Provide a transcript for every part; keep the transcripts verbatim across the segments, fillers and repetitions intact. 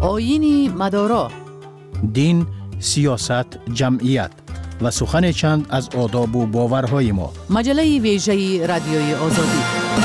آیین مدارا، دین، سیاست، جمعیت و سخن چند از آداب و باورهای ما. مجله ویژه رادیوی آزادی.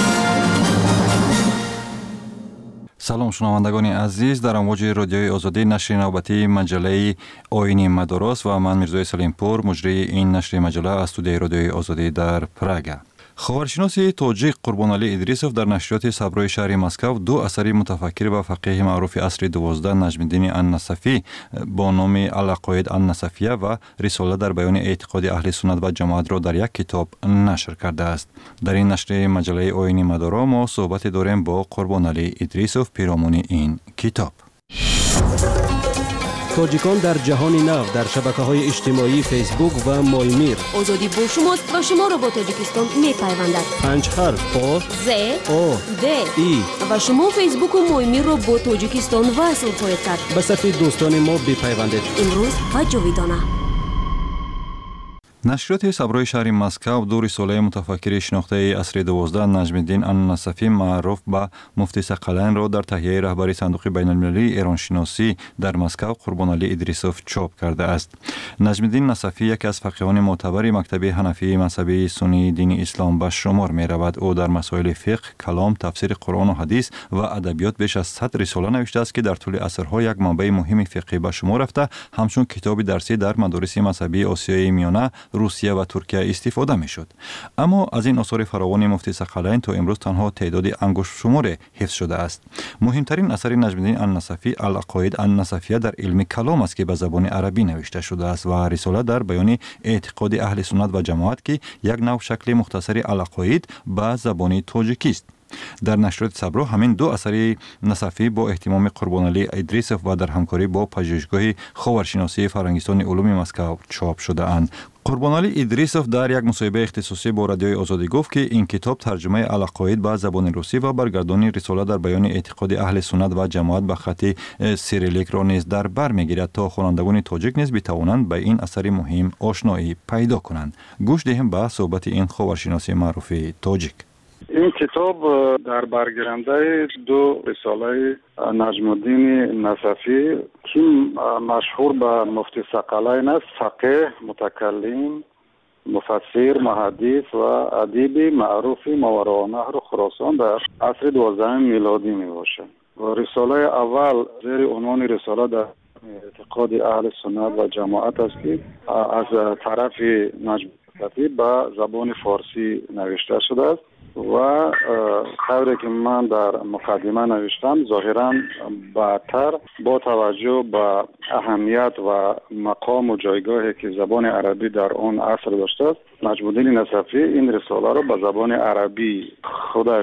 سلام شنوندگان عزیز، در امواج رادیوی آزادی نشر نوبتی مجله آیین مدارس و من میرزای سلیمپور مجری این نشر مجله از استودیوی رادیوی آزادی در پراگ. خبرشناس تاجیک قربان علی ادریسوف در نشریات صبرای شهر مسکو دو اثر متفکر و فقیه معروف عصر دوازده نجم الدین النصفی با نام العقاید النصفیه و رساله در بیان اعتقاد اهل سنت و جماعت را در یک کتاب نشر کرده است. در این نشر مجله آیین مدارا ما صحبت داریم با قربان علی ادریسوف پیرامون این کتاب. تاجیکان در جهان نو در شبکه‌های اجتماعی فیسبوک و مایمیر. آزادی با شماست و شما را با تاجیکستان می‌پیوندد. پنج حرف آ ز او د ای و شما فیسبوک و مایمیر را با تاجیکستان وصل خواهید کرد. به صف دوستان ما بپیوندید. امروز و جاویدانه. نشریات صبرای شهر مسکو دو رساله متفکر شناخته عصر دوازده نجم الدین النصفی معروف به مفتی ثقلین را در تهیه رهبری صندوق بین المللی ایران شناسی در مسکو قربان علی ادریسوف چاپ کرده است. نجم الدین نصفی یکی از فقیهان معتبر مکتب حنفی مذهبی سنی دین اسلام به شمار می رود. او در مسائل فقه، کلام، تفسیر قرآن و حدیث و ادبیات بیش از صد رساله نوشته است که در طول عصرها یک منبع مهم فقهی به شمار رفته، همچون کتاب درسی در مدارس مذهبی آسیای میانه، روسیه و ترکیه استفاده می شد. اما از این آثار فراوان مفتی ثقلین تا امروز تنها تعداد انگشت شمار حفظ شده است. مهمترین اثر نجم الدین النصفی العقاید النصفیه در علم کلام است که به زبان عربی نوشته شده است و رساله در بیان اعتقاد اهل سنت و جماعت که یک نوع شکل مختصر العقاید به زبان تاجیکی است. در نشریات صبرا همین دو اثر نصفی با اهتمام قربان علی ادریسوف و در همکاری با پژوهشگاه خاورشناسی فرنگستان علوم مسکو چاپ شده اند. قربان علی ادریسوف در یک مصاحبه اختصاصی با رادیوی آزادی گفت که این کتاب ترجمه العقاید به زبان روسی و برگردانی رساله در بیان اعتقاد اهل سنت و جماعت به خط سیریلیک را نیز در بر میگیرد تا خوانندگان تاجیک نیز بتوانند به این اثر مهم آشنایی پیدا کنند. گوش دهیم به صحبت این خاورشناس معروف تاجیک. این کتاب در برگیرنده دو رساله نجم الدین نصفی که مشهور به مفتی ثقلین است، فقیه، متکلم، مفسر، محدث و ادیب معروف ماوراء النهر و خراسان در عصر دوازده میلادی می باشد. رساله اول زیر عنوان رساله در اعتقاد اهل سنت و جماعت است که از طرف نجم نصفی به زبان فارسی نوشته شده است و طوری که من در مقدمه نوشتم ظاهراً بعدتر با توجه به اهمیت و مقام و جایگاهی که زبان عربی در آن عصر داشته است، نجم الدین نصفی این رساله را به زبان عربی خودش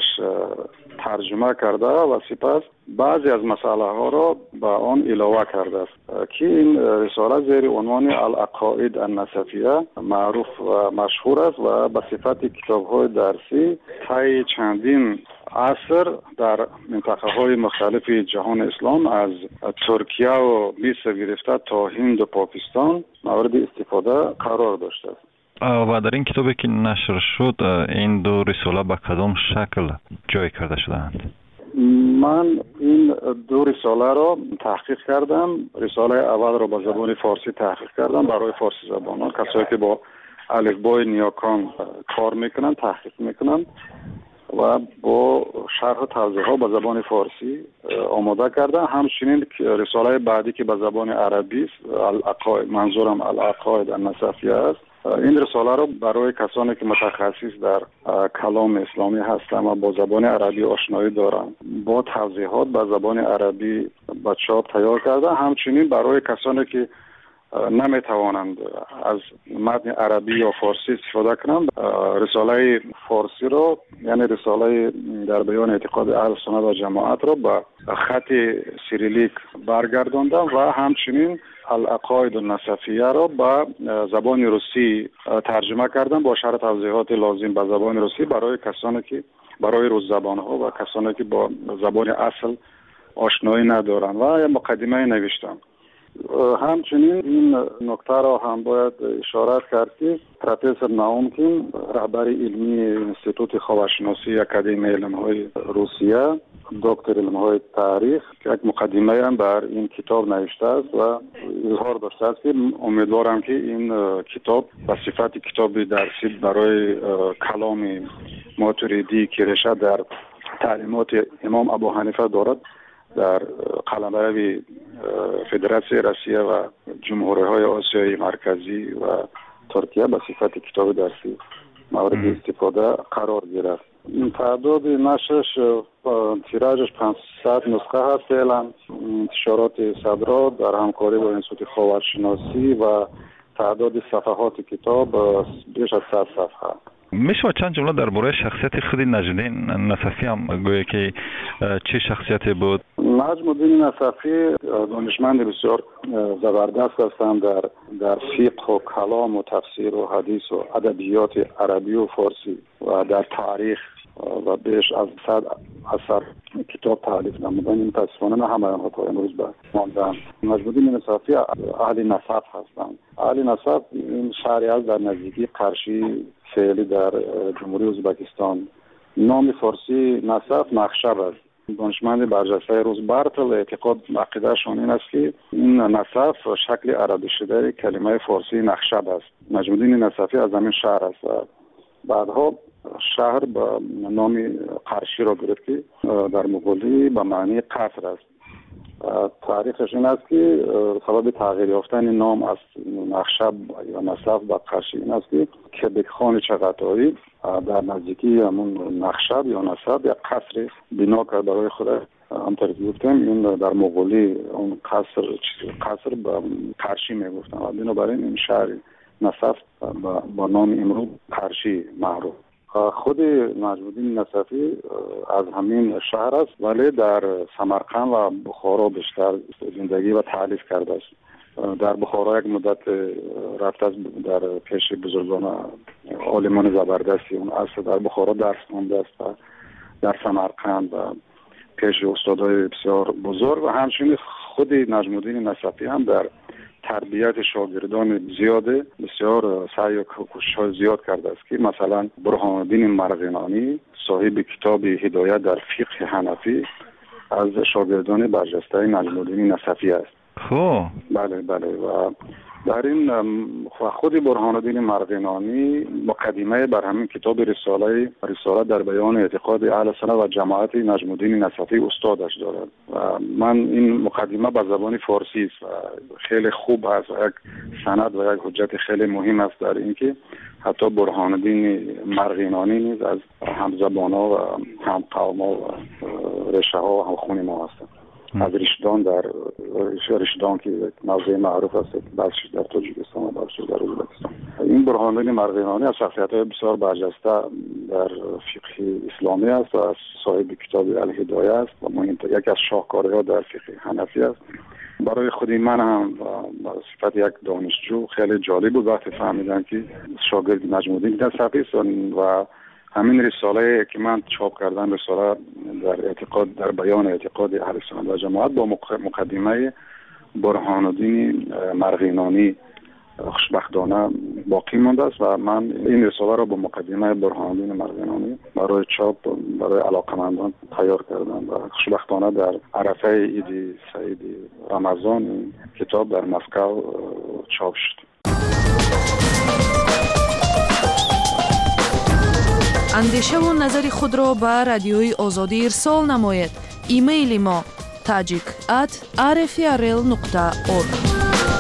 ترجمه کرده و سپس بعضی از مسئله ها را به آن علاوه کرده است که این رساله زیر عنوان العقاید النصفیه معروف و مشهور است و به صفت کتاب های درسی طی چندین عصر در منطقه های مختلف جهان اسلام از ترکیه و مصر گرفته تا هند و پاکستان مورد استفاده قرار داشته است. و در این کتابی که نشر شد این دو رساله به کدام شکل جای کرده شدند؟ من این دو رساله را تحقیق کردم. رساله اول را با زبان فارسی تحقیق کردم برای فارسی زبانان، کسایی که با الفبای نیاکان کار میکنن تحقیق میکنن و با شرح و توضیحات به زبان فارسی آماده کردم. همچنین رساله بعدی که به زبان عربی است، العقاید، منظورم العقاید النصفیه است، این رساله را برای کسانی که متخصص در کلام اسلامی هستند و با زبان عربی آشنایی دارند با توضیحات به زبان عربی به چاپ تیار کرده. همچنین برای کسانی که نمیتوانند از متن عربی یا فارسی استفاده کنند، رساله فارسی را یعنی رساله در بیان اعتقاد اهل سنت و جماعت را به خط سیریلیک برگرداندم و همچنین العقاید النصفیه را به زبان روسی ترجمه کردم با شرح توضیحات لازم به زبان روسی برای کسانی که برای روز زبان ها و کسانی که با زبان اصل آشنایی ندارند و مقدمه نوشتم. همچنین این نکته را هم باید اشاره کرد که پروفسور ناومکین رهبر علمی انستیتوت خاورشناسی اکادمی علم‌های روسیه دکتر علم‌های تاریخ که یک مقدمه هم بر این کتاب نوشته است و اظهار داشته است که امیدوارم که این کتاب به صفت کتاب درسی برای کلام ماتریدی که ریشه در تعلیمات امام ابو حنیفه دارد در قلمرو فدراسیون روسیه و جمهوری‌های آسیای مرکزی و ترکیه به صفت کتاب درسی مورد استفاده قرار گرفت. این تعداد نشرش تیراژش پانصد نسخه هست فعلا. انتشارات صدرا در همکاری با انستیتوت خاورشناسی و تعداد صفحات کتاب بیش از صد صفحه. میشه چند جمله درباره شخصیت خود نجم‌الدین نصفی هم گویا که چه شخصیتی بود؟ نجم‌الدین نصفی دانشمند بسیار زبردست هستند در در فقه و کلام و تفسیر و حدیث و ادبیات عربی و فارسی و در تاریخ و بیش از صد اثر کتاب تالیف نمودند. این متاسفانه نه همه آنها تا امروز به ماندند. نجم‌الدین نصفی اهل نسب هستند. اهل نسب این شهری است در نزدیکی قرشی فعلی در جمهوری ازبکستان. نام فارسی نسب نخشب است. دانشمند برجسته روزبرتل اعتقاد عقیده‌شان این است که این نسب شکل عربی شده کلمه فارسی نخشب است. نجم‌الدین نصفی از همین شهر است و بعدها شهر با نام قرشی را گرفت که در مغولی به معنی قصر است. تاریخش این است که سبب تغییر یافتن نام از نخشب یا نسب به قرشی این است که کبک خان چغتایی در نزدیکی همون نخشب یا نسب یا قصر بنا کرد برای خود. همطور که گفتم این در مغولی اون قصر قصر به قرشی میگفتن و بنابراین این شهر نسب با نام امروز قرشی معروف. خود نجم‌الدین نصفی از همین شهر است ولی در سمرقند و بخارا بیشتر زندگی و تعلیف کرده است. در بخارا یک مدت رفته است در پیش بزرگان عالمان زبردستی اون اصل در بخارا درس خوانده است و در سمرقند و پیش استادای بسیار بزرگ و همچنین خود نجم‌الدین نصفی هم در تربیت شاگردان زیاده بسیار سعی و کوشش زیاد کرده است که مثلا برهان الدین مرغینانی صاحب کتاب هدایت در فقه حنفی از شاگردان برجسته نجم‌الدین نصفی است. خب بله بله و در این خود برهان الدین مرغینانی مقدمه بر همین کتاب رساله رساله در بیان اعتقاد اهل سنت و جماعت نجم‌الدین نصفی استادش دارد و من این مقدمه به زبان فارسی است و خیلی خوب است و یک سند و یک حجت خیلی مهم است در اینکه حتی برهان الدین مرغینانی نیز از همزبانا و همقوما و رشته ها و همخوانی ما هستند. از ریشدان در ریشدان که موضوع معروف است بخشش در تاجیکستان و بخشش در ازبکستان. این برهان الدین مرغینانی از شخصیت‌های بسیار برجسته در فقه اسلامی است و از صاحب کتاب الهدایه است و مهمترین یکی از شاهکارها در فقه حنفی است. برای خودی من هم و صفت یک دانشجو خیلی جالب بود وقتی فهمیدم که شاگرد نجم‌الدین نصفی است و همین رساله که من چاپ کردم رساله در اعتقاد در بیان اعتقاد اهل سنت و جماعت با مقدمه برهان الدین مرغینانی خوشبختانه باقی مانده است و من این رساله را با مقدمه برهان الدین مرغینانی برای چاپ برای علاقمندان تیار کردم و خوشبختانه در عرفه عید سعید رمضان این کتاب در مسکو چاپ شد. اندیشه و نظر خود را به رادیوی آزادی ارسال نماید. ایمیل ما تاجیک ات آر اف ار ال نقطه اورگ.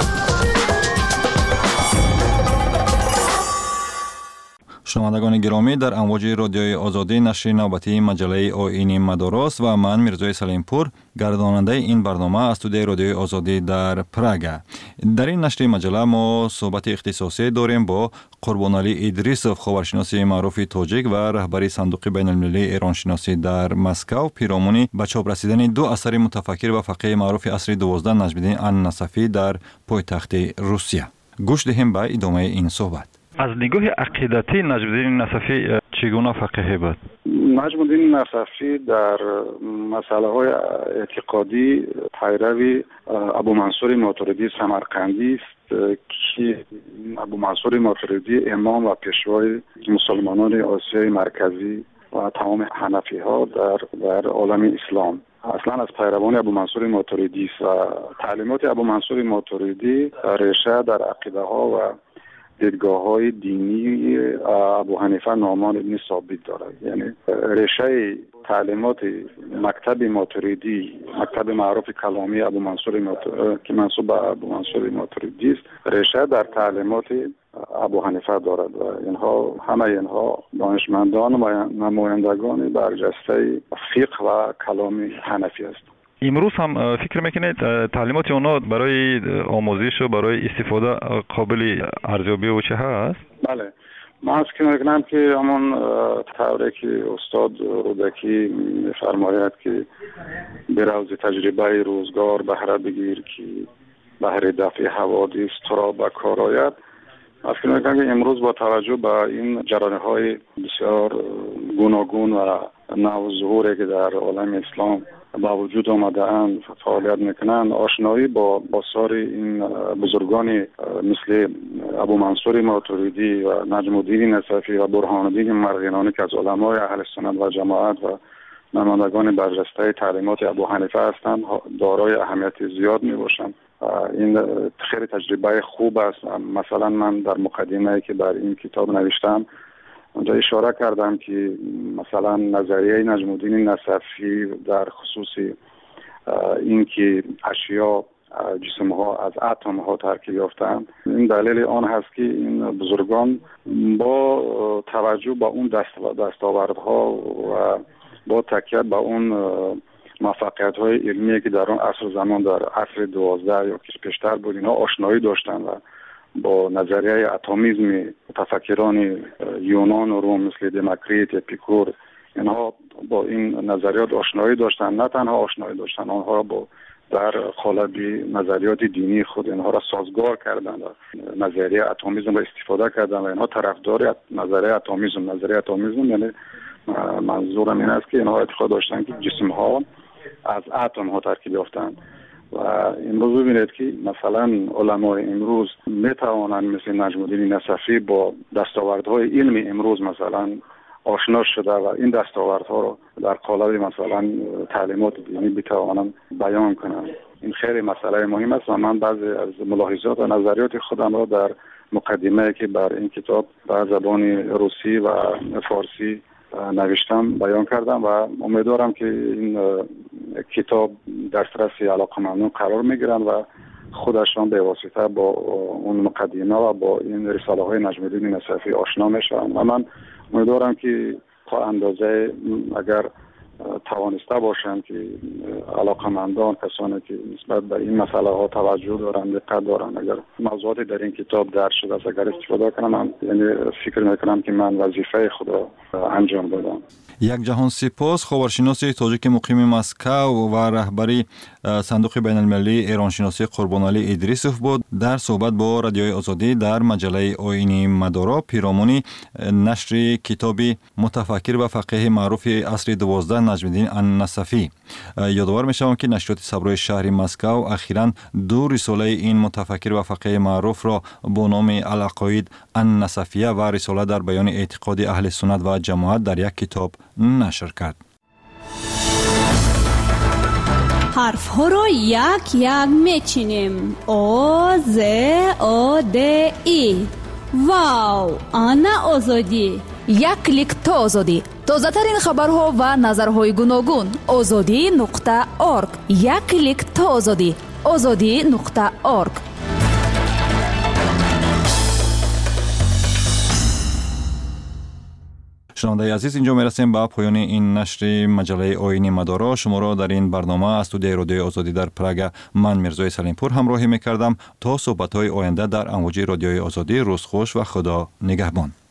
شنوندگان گرامی، در امواج رادیوی آزادی نشر نوبتی مجله آیین مدارس و من میرزای سلیمپور گرداننده این برنامه از استودیوی رادیوی آزادی در پراگ. در این نشر مجله ما صحبت اختصاصی داریم با قربانعلی ادریسوف، خاورشناس معروف تاجیک و رهبری صندوق بین المللی ایران شناسی در مسکو، پیرامون به چاپ رسیدن دو اثر متفکر و فقیه معروف عصر دوازده نجم‌الدین نصفی در پایتخت روسیه. گوش دهیم به ادامه این صحبت. از نگاه عقیدتی نجم‌الدین نصفی چگونه فقیه بود؟ نجم‌الدین نصفی در مسائل های اعتقادی پیروی ابو منصور ماتریدی سمرقندی است که ابو منصور ماتریدی امام و پیشوای مسلمانان آسیای مرکزی و تمام حنفی ها در در عالم اسلام. اصلا از پیروان ابو منصور ماتریدی است و تعلیمات ابو منصور ماتریدی ریشه در عقیده ها و دیدگاه های دینی ابو حنیفه نعمان ابن ثابت دارد. یعنی ریشه تعلیمات مکتب ماتریدی، مکتب معروف کلامی ابو منصور ماتریدی که منسوب به ابو منصور ماتریدی است، ریشه در تعلیمات ابو حنیفه دارد و اینها همه اینها دانشمندان و نمایندگان برجسته فقه و کلام حنفی است. امروز هم فکر میکنید تعلیمات اونا برای آموزش و برای استفاده قابل ارزیابی و چه هست؟ بله، من فکر میکنم که همون طوری که استاد رودکی میفرماید که بروز تجربه روزگار بهره بگیر که بهره دفع حوادث تو را به کار آید. من فکر میکنم که امروز با توجه به این جریان‌های بسیار گوناگون و نو ظهوری که در عالم اسلام با وجود آمده اند فعالیت میکنند، آشنایی با آثار این بزرگانی مثل ابو منصور ماتریدی و نجم الدین نصفی و برهان الدین مرغینانی که از علمای اهل سنت و جماعت و نمایندگان برجسته تعلیمات ابو حنیفه هستند دارای اهمیت زیاد میباشند. این خیلی تجربه خوب است. مثلا من در مقدمه‌ای که بر این کتاب نوشتم اونجا اشاره کردم که مثلا نظریه نجم الدین نصفی در خصوص این که اشیا جسم ها از اتم ها ترکیب یافتند، این دلیل آن هست که این بزرگان با توجه به اون دستاوردها و با تکیه به اون موفقیت های علمی که در آن عصر زمان در عصر دوازده یا پیشتر بود اینا آشنایی داشتند و با نظریه اتمیسم متفکران یونان و روم مثل دموکریت، اپیکور، اینها با این نظریات آشنایی داشتن. نه تنها آشنایی داشتن، آنها را با در قالب نظریات دینی خود اینها را سازگار کردند و نظریه اتمیسم را استفاده کردند و اینها طرفدار نظریه اتمیسم. نظریه اتمیسم یعنی منظورم این است که اینها اعتقاد داشتن که جسم ها از اتم ها ترکیب یافتند و امروز ببینید که مثلا علمای امروز می توانند مثل نجم الدین نصفی با دستاوردهای علمی امروز مثلا آشنا شده و این دستاوردها رو در قالب مثلا تعلیمات دینی بتوانند بیان کنند. این خیلی مسئله مهم است و من بعضی از ملاحظات و نظریات خودم را در مقدمه که بر این کتاب به زبان روسی و فارسی نوشتم بیان کردم و امیدوارم که این کتاب دسترس علاقمندان قرار میگیرن و خودشان به واسطه با اون مقدمه و با این رساله های نجم الدین نصفی آشنا میشن و من امیدوارم که تا اندازه اگر توانسته باشند که علاقمندان، کسانی که نسبت به این مسئله ها توجه دارند، دقت دارند، اگر موضوعاتی در این کتاب درج شده است اگر استفاده کنم، من یعنی فکر میکنم که من وظیفه خود را انجام دادم. یک جهان سپاس. خبرشناس تاجیک مقیم مسکو و رهبری صندوق بین المللی ایرانشناسی قربانعلی ادریسوف بود در صحبت با رادیوی آزادی در مجله آیین مدارا پیرامون نشر کتاب متفکر و فقیه معروف عصر دوازده نجم الدین النصفی. یادآور می‌شوم که نشریات صبرای شهر مسکو اخیراً دو رساله این متفکر و فقیه معروف را با نام العقاید النصفیه و رساله در بیان اعتقاد اهل سنت و جماعت در یک کتاب نشر کرد. حرف ها را یک یک میچینیم. او ز او د ای. واو، آنا آزادی. یک کلیک تا آزادی. تازه ترین خبرها و نظرهای گوناگون. آزادی نقطه اورگ. یک کلیک تا آزادی. آزادی نقطه اورگ. شنونده عزیز، اینجا میرسیم به پایان این نشر مجله آیین مدارا. شما را در این برنامه از استودیوی رادیوی آزادی در پراگ من میرزای سلیمپور همراهی میکردم. تا صحبت های آینده در امواج رادیوی آزادی، روز خوش و خدا نگهبان.